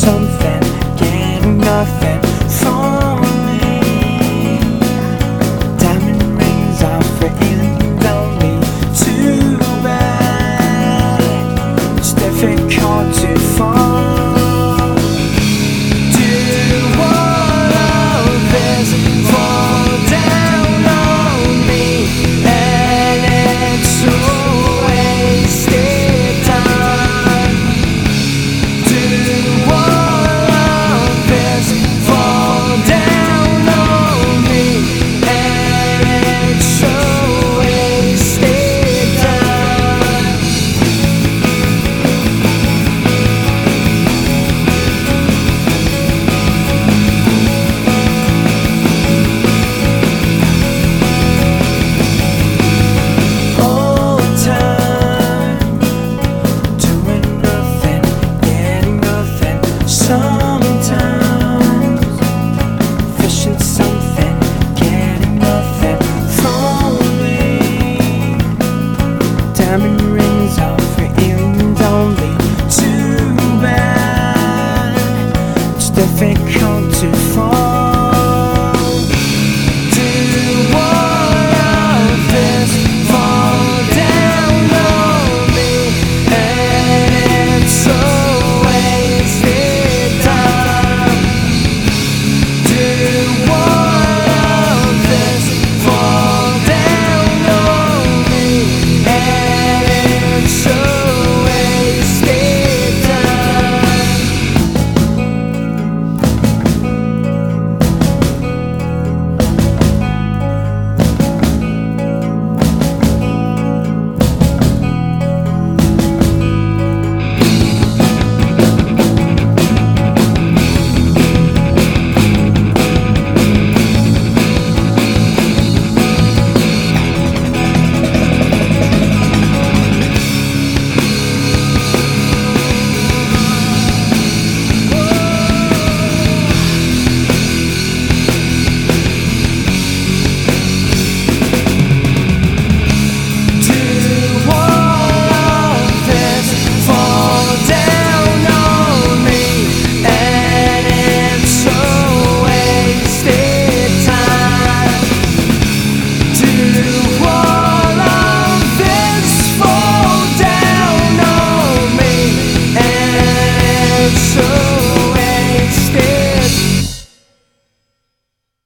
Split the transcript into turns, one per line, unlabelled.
something, getting nothing from me. Diamond rings are free and only too bad. It's difficult to fall. Do all of this fall down on me, and it's so wasted time. Do all of this fall down on me, and it's so wasted time. All the time, doing nothing, getting nothing. Sometimes fishing something, getting nothing from me. Diamond rings are free and only too bad. It's difficult to fall.